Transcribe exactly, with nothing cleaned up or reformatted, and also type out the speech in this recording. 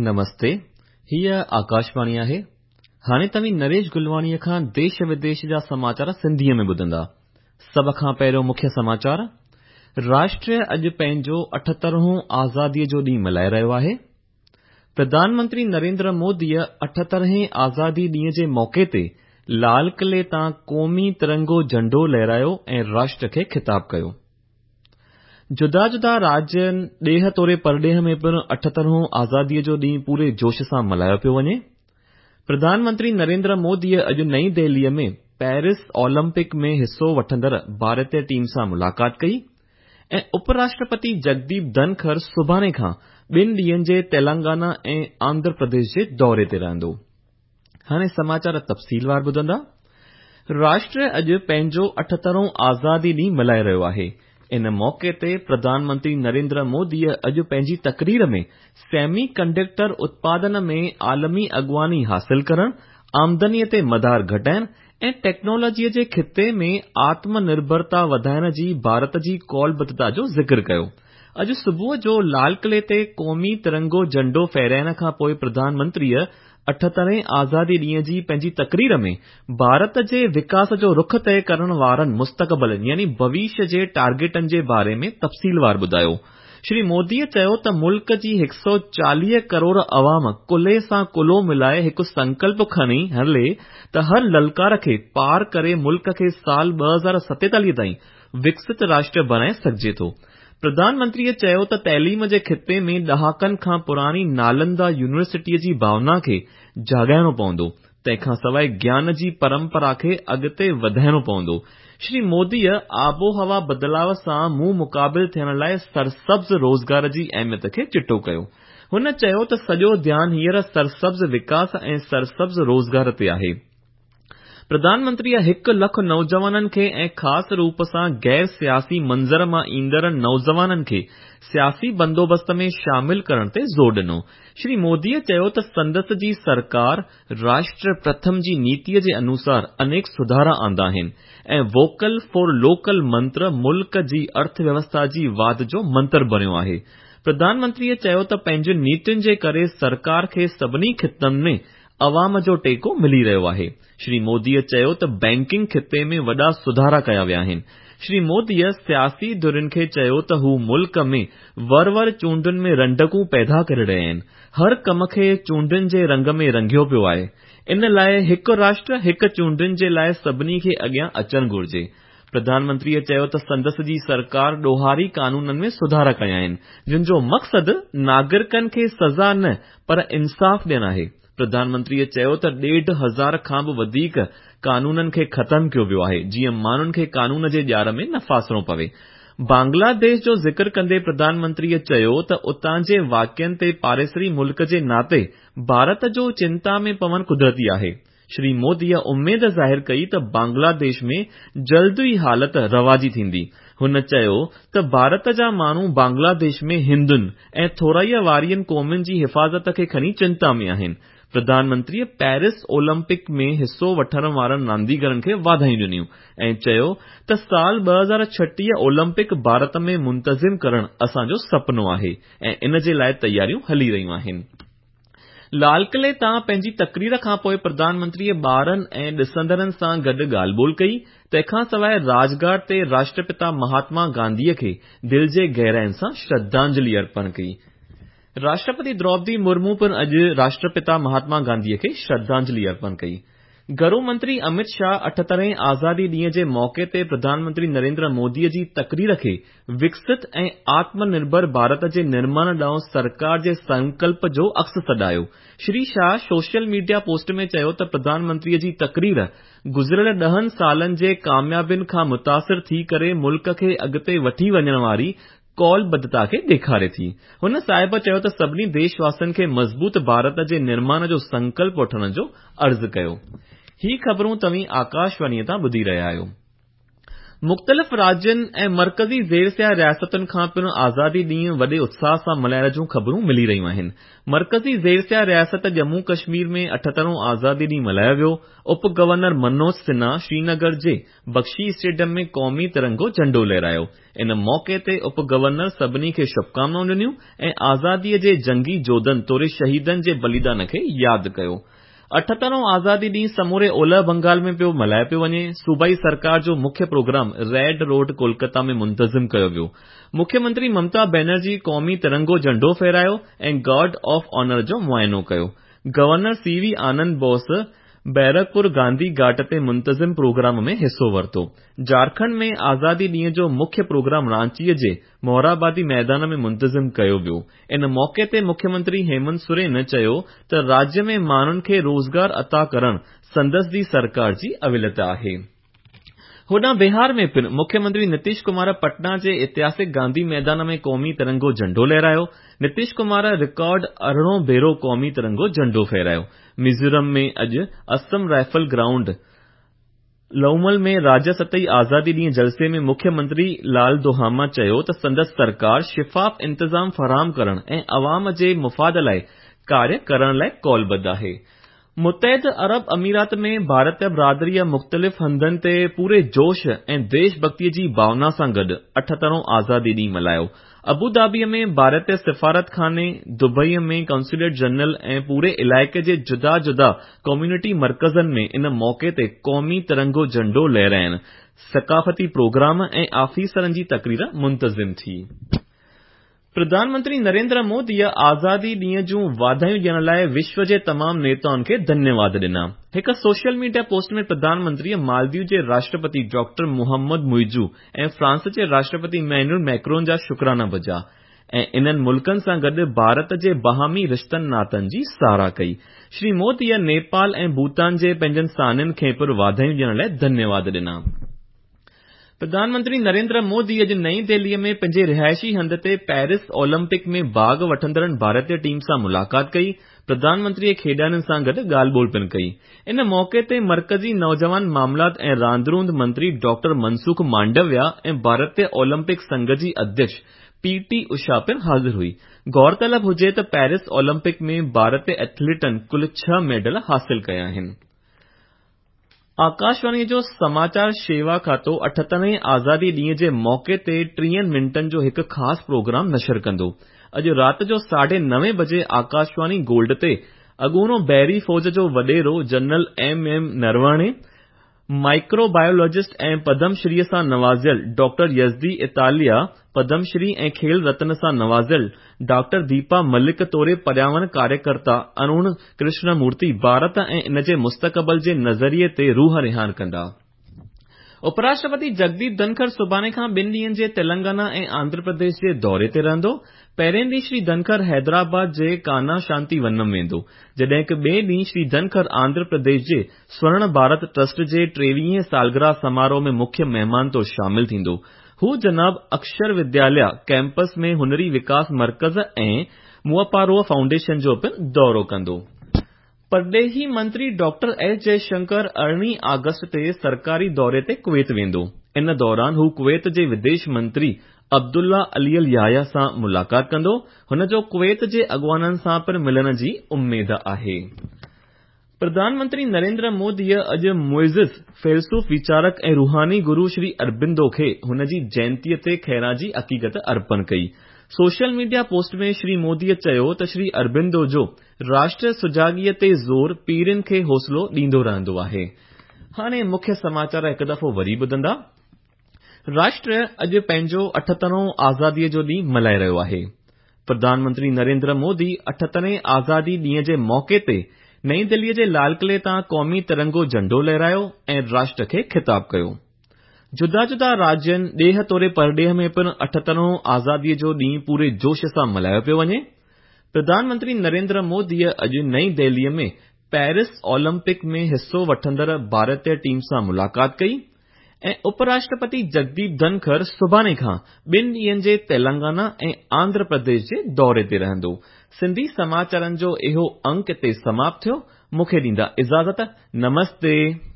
नमस्ते, हीअ आकाशवाणी आहे। हाणे तव्हीं नरेश गुलवाणीअ खां देश विदेश जा समाचार सिंधीअ में ॿुधंदा। सभ खां पहिरियों मुख्य समाचार। राष्ट्र अॼु पंहिंजो अठहतरहों आज़ादीअ जो ॾींहुं मल्हाए रहियो आहे। प्रधानमंत्री नरेंद्र मोदीअ अठहतरहें आज़ादी ॾींहं जे मौक़े ते लाल किले तां क़ौमी तिरंगो झंडो लहरायो ऐं राष्ट्र खे ख़िताब कयो। जुदा जुदा राज्यनि ॾेह तोरे परॾेह में पिणु अठहतरहों आज़ादीअ जो ॾींहुं पूरे जोश सां मल्हायो पियो वञे। प्रधानमंत्री नरेंद्र मोदीअ अॼु नई दिल्लीअ में पेरिस ओलंपिक में हिस्सो वठंदड़ भारतीय टीम सां मुलाक़ात कई ऐं उपराष्ट्रपति जगदीप धनखड़ सुभाणे खां ॿिनि ॾींहनि जे तेलंगाना ऐं आंध्र प्रदेश जे दौरे ते रहंदो। हाणे समाचार तफ़सीलवार ॿुधंदा। राष्ट्र अॼु पंहिंजो अठहतरहों आज़ादी ॾींहुं मल्हाए रहियो आहे। इन मौक़े ते प्रधानमंत्री नरेंद्र मोदीअ अॼु पंहिंजी तक़रीर में सेमी कंडक्टर उत्पादन में आलमी अॻुवानी हासिल करण, आमदनीअ ते मदार घटाइण ऐं टेक्नोलॉजीअ जे खिते में आत्मनिर्भरता वधाइण जी भारत जी कौलबद्धता जो ज़िक्र कयो। अॼु सुबुह जो लाल किले ते क़ौमी तिरंगो झंडो फहिराइण खां पोइ प्रधानमंत्रीअ अठहतरहें आज़ादी ॾींहं जी पंहिंजी तक़रीर में भारत जे विकास जो रुख तय करण वारनि मुस्तक़बिल यानी भविष्य जे टारगेटनि जे बारे में तफ़सीलवार ॿुधायो। श्री मोदीअ चयो त मुल्क जी हिक सौ चालीह करोड़ अवाम कुल्हे सां कुल्हो मिलाए हिकु संकल्प खणी हले त हर ललकार खे पार करे मुल्क खे साल ॿ हज़ार सतेतालीह ताईं विकसित राष्ट्र बणाए सघिजे थो। प्रधानमंत्रीअ चयो त तइलीम जे खिते में ॾहाकनि खां पुरानी नालंदा यूनिवर्सिटीअ जी भावना खे जाॻाइणो पवंदो। तंहिंखां सवाइ ज्ञान जी परंपरा खे अॻिते वधाइणो पवंदो। श्री मोदीअ आबोहवा बदिलाव सां मुंहुं मुक़ाबिल थियण लाइ सरसब्ज़ रोज़गार जी अहमियत खे चिटो कयो। हुन चयो त सॼो ध्यानु हींअर सरसब्ज़ विकास ऐं सरसब्ज़ रोज़गार ते आहे। प्रधानमंत्रीअ हिकु लख नौजवाननि खे ऐं ख़ासि रूप सां गैर सियासी मंज़र मां ईंदड़ नौजवाननि खे सियासी बंदोबस्त में शामिल करण ते ज़ोर ॾिनो। श्री मोदीअ चयो त संदसि जी सरकार राष्ट्र प्रथम जी नीतिअ जे अनुसार अनेक सुधारा आंदा आहिनि ऐं वोकल फॉर लोकल मंत्र मुल्क जी अर्थव्यवस्था जी वाध जो मंत्र बणियो आहे। प्रधानमंत्रीअ चयो त पंहिंजी नीतियुनि जे करे सरकार खे सभिनी खितनि में अवाम जो टेको मिली रहियो आहे। श्री मोदीअ चयो त बैंकिंग खिते में वॾा सुधारा कया विया आहिनि। श्री मोदीअ सियासी धुरियुनि खे चयो त हू मुल्क में वर वर चूंडुनि में रंडकूं पैदा करे रहिया आहिनि। हर कम खे चूंडुनि जे रंग में रंगियो पियो आहे। इन लाइ हिकु राष्ट्र हिकु चूंडुनि जे लाइ सभिनी खे अॻियां अचणु घुर्जे। प्रधानमंत्रीअ चयो त संदसि जी सरकार ॾोहारी कानूननि में सुधारा कया आहिनि जिन जो मक़सदु नागरिकनि खे सज़ा न पर इंसाफ़ ॾियणु आहे। प्रधानमंत्रीअ चयो त ॾेढ हज़ार खां बि वधीक कानूननि खे ख़तमु कयो वियो आहे जीअं माण्हुनि खे कानून जे ॼार में न फासणो पवे। बांग्लादेश जो ज़िक्र कंदे प्रधानमंत्रीअ चयो त उतां जे वाक़िअनि ते पाड़ेसरी मुल्क जे नाते भारत जो चिंता में पवणु कुदरती आहे। श्री मोदीअ उमेद ज़ाहिर कई त बांग्लादेश में जल्द ई हालत रवाजी थींदी। हुन चयो त भारत जा माण्हू बांग्लादेश में हिंदुनि ऐं थोराईअ वारियुनि क़ौमुनि जी हिफ़ाज़त खे खणी चिंता में आहिनि। प्रधानमंत्रीअ पेरिस ओलंपिक में हिस्सो वठण वारनि रांदीगरनि खे वाधायूं ॾिनियूं ऐं चयो त साल ॿ हज़ार छटीह ओलंपिक भारत में मुंतज़िम करणु असांजो सुपिनो आहे ऐं इन जे लाइ तयारियूं हली रहियूं आहिनि। लाल किले तां पंहिंजी तक़रीर खां पोइ प्रधानमंत्रीअ ॿारनि ऐं ॾिसंदड़नि सां गॾु ॻाल्हि ॿोल कई। तंहिंखां सवाइ राजघाट ते राष्ट्रपिता महात्मा गांधीअ खे दिलि जे गहराइनि सां श्रद्धांजलि अर्पण कई। राष्ट्रपति द्रौपदी मुर्मू पिणु अॼु राष्ट्रपिता महात्मा गांधीअ खे श्रद्धांजलि अर्पण कई। गृह मंत्री अमित शाह अठहतरहें आज़ादी ॾींहं जे मौक़े ते प्रधानमंत्री नरेंद्र मोदीअ जी तक़रीर खे विकसित ऐं आत्मनिर्भर भारत जे निर्माण ॾांहुं सरकार जे संकल्प जो अक्स सॾायो। Shri Shah social media post में चयो त प्रधानमंत्रीअ जी तक़रीर गुज़िरियल ॾहनि सालनि जे कामयाबियुनि खां मुतासिर थी करे मुल्क खे अॻिते वठी वञण वारी कौलबद्धता खे ॾेखारे थी। हुन साहिब चयो त सभिनी देशवासियुनि खे मज़बूत भारत जे निर्माण जो संकल्प वठण जो अर्ज़ु कयो। ही ख़बरूं तव्हीं आकाशवाणीअ तां ॿुधी रहिया आहियो। मुख़्तलिफ़ राज्यनि ऐं मर्कज़ी ज़ेर सिया रियासतुनि खां पिणु आज़ादी ॾींहुं वॾे उत्साह सां मल्हाइण जूं ख़बरूं मिली रहियूं आहिनि। मर्कज़ी ज़ेर सिया रियासत जम्मू कश्मीर में अठहतरों आज़ादी ॾींहुं मल्हायो वियो। उप गवर्नर मनोज सिन्हा श्रीनगर जे बख्शी स्टेडियम में क़ौमी तिरंगो झंडो लहरायो। इन मौक़े ते उप गवर्नर सभिनी खे शुभकामनाऊं ॾिनियूं ऐं आज़ादीअ जे जंगी जोधनि तौरु शहीदनि जे बलिदान खे यादि कयो। अठहतरों आज़ादी ॾींहुं समूरे ओलह बंगाल में पियो मल्हायो पियो वञे। सूबाई सरकार जो मुख्य प्रोग्राम रेड रोड कोलकाता में मुंतज़िम कयो वियो। मुख्यमंत्री ममता बनर्जी क़ौमी तिरंगो झंडो फहिरायो ऐं गार्ड ऑफ ऑनर जो मुआयनो कयो। Governor C V Anand Bose Barrackpore Gandhi Ghat ते मुंतज़िम प्रोग्राम में हिस्सो वरितो। झारखंड में आज़ादी ॾींहुं जो मुख्य प्रोग्राम रांचीअ जे मोरहाबादी मैदान में मुंतज़िम कयो वियो। इन मौक़े ते मुख्यमंत्री हेमंत सोरेन चयो त राज्य में माण्हुनि खे रोज़गार अता करण संदसि जी सरकार जी अविलत आहे। होॾां बिहार में पिणु मुख्यमंत्री नीतीश कुमार पटना जे ऐतिहासिक गांधी मैदान में क़ौमी तिरंगो झंडो लहरायो। नीतीश कुमार रिकॉर्ड अरिड़हों भेरो क़ौमी तिरंगो झंडो फहिरायो। मिज़ोरम में अॼु असम राइफल ग्राउंड लौमल में राज्य सतही आज़ादी ॾींहुं जलसे में मुख्यमंत्री लाल दोहामा चयो त संदसि सरकार शिफ़ाफ़ इंतज़ाम फ़राहम करण ऐं अवाम जे मुफ़ाद लाइ कार्य करण लाइ कौलबद्ध आहे। मुत्तहिद अरब अमीरात में भारतीय बिरादरीअ मुख़्तलिफ़ हंधनि ते पूरे जोश ऐं देशभक्तीअ जी भावना सां गॾु अठहतरों आज़ादी ॾींहुं मल्हायो। अबूधाबीअ में भारतीय सिफ़ारत खाने, दुबईअ में कॉन्सुलेट जनरल ऐं पूरे इलाइक़े जे जुदा जुदा कम्यूनिटी मर्कज़नि में इन मौक़े ते क़ौमी तिरंगो झंडो लहराइण, सक़ाफ़ती प्रोग्राम ऐं आफ़ीसरनि जी तक़रीर मुंतज़िम थी। प्रधानमंत्री नरेंद्र मोदीअ आज़ादी ॾींहुं जूं वाधायूं ॾियण लाइ विश्व जे तमाम नेताउनि खे धन्यवाद ॾिना। हिक सोशल मीडिया पोस्ट में प्रधानमंत्रीअ मालदीव जे राष्ट्रपति डॉक्टर मोहम्मद मुइज़ू ऐं फ्रांस जे राष्ट्रपति इमैनुअल मैक्रोन जा शुक्राना भॼा ऐं इन्हनि मुल्कनि सां गॾु भारत जे बाहमी रिश्तनि नातनि जी साराह कई। श्री मोदीअ नेपाल ऐं भूटान जे पंहिंजनि सानियुनि खे पिणु वाधायूं ॾियण लाइ धन्यवाद ॾिना। प्रधानमंत्री नरेंद्र मोदी अॼु नई दिल्लीअ में पंहिंजे रिहायशी हंध ते पेरिस ओलंपिक में भाग वठंदड़नि भारतीय टीम सां मुलाक़ात कई। प्रधानमंत्रीअ खेॾारनि सां गॾु ॻाल्हि ॿोल पिणु कई। इन मौक़े ते मर्कज़ी नौजवान मामलात ऐं रांदिरूंद मंत्री डॉक्टर मनसुख मांडविया ऐं भारतीय ओलंपिक संघ जी अध्यक्ष पीटी उषा पिणु हाज़िर हुई। गौरतलब हुजे त पेरिस ओलंपिक में भारतीय एथलीटनि कुल छह मेडल हासिल कया आहिनि। आकाशवाणीअ जो समाचार शेवा खातो अठहतरहें आज़ादी ॾींहुं जे मौक़े ते टीहनि मिंटनि जो हिकु ख़ासि प्रोग्राम नशर कंदो। अॼु राति जो साढे नवे बजे आकाशवाणी गोल्ड ते अॻूणो बहरी फ़ौज जो वॾेरो general M M Naravane, microbiologist ऐं पद्मश्रीअ सां नवाज़ियल डॉक्टर यज़दी इतालिया, पद्मश्री ऐं खेल रत्न सां नवाज़ियल डॉक्टर दीपा मलिक तौरे पर्यावरण कार्यकर्ता अरुण कृष्णमूर्ति भारत ऐं इन जे मुस्तक़बिल जे नज़रिए ते रूह रिहान कंदा। उपराष्ट्रपति जगदीप धनखड़ सुभाणे खां ॿिनि ॾींहनि जे तेलंगाना ऐं आंध्र प्रदेश जे दौरे ते रहंदो। पहिरें ॾींहुं श्री धनखड़ हैदराबाद जे कान्हा शांति वन में वेंदो, जॾहिं कि ॿिए ॾींहुं श्री धनखड़ आंध्र प्रदेश जे स्वर्ण भारत ट्रस्ट जे टेवीहें सालगिरह समारोह में मुख्य महिमान तौरु शामिल थींदो। हू जनाब अक्षर विद्यालय कैंपस में हुनरी विकास मर्कज़ ऐं मुअपारोह फाउंडेशन जो पिणु दौरो कंदो। परडेही मंत्री डॉक्टर एस जयशंकर अरिड़हीं अगस्त ते सरकारी दौरे ते कुवैत वेंदो। इन दौरान हू कुवैत जे विदेश मंत्री अब्दुल्ला अली अल याया सां मुलाक़ात कंदो। हुन जो कुवैत जे अॻवाननि सां पिणु मिलण जी उमेद आहे। प्रधानमंत्री नरेंद्र मोदीअ अॼु मुइज़िज़ फ़िलसुफ़ वीचारक ऐं रूहानी गुरु श्री अरबिंदो खे हुन जी जयंतीअ ते खैरा जी अक़ीक़त अर्पण कई। सोशल मीडिया पोस्ट में श्री मोदीअ चयो त श्री अरबिंदो जो राष्ट्र सुजाॻीअ ते ज़ोर पीरनि खे हौसलो ॾींदो रहंदो आहे। हाणे मुख्य समाचार हिकु दफ़ो वरी ॿुधंदा। राष्ट्र अॼु पंहिंजो अठहतरों आज़ादीअ जो ॾींहुं मल्हाए रहियो आहे। प्रधानमंत्री नरेंद्र मोदी अठहतरहें आज़ादी ॾींहुं जे मौक़े ते नई दिल्लीअ जे लाल किले तां क़ौमी तिरंगो झंडो लहरायो ऐं राष्ट्र खे ख़िताब कयो। जुदा जुदा राज्यनि ॾेह तौरे परॾेह में पिणु अठहतरों आज़ादीअ जो ॾींहुं पूरे जोश सां मल्हायो पियो वञे। प्रधानमंत्री नरेंद्र मोदीअ अॼु नई दिल्लीअ में पेरिस ओलंपिक में हिस्सो वठंदड़ भारतीय टीम सां मुलाक़ात कई ऐं उपराष्ट्रपति जगदीप धनखड़ सुभाणे खां ॿिनि ॾींहनि जे तेलंगाना ऐं आंध्र प्रदेश जे दौरे ते रहंदो। सिंधी समाचारनि जो इहो अंक ते समाप्त थियो। मूंखे ॾींदा इजाज़त। नमस्ते।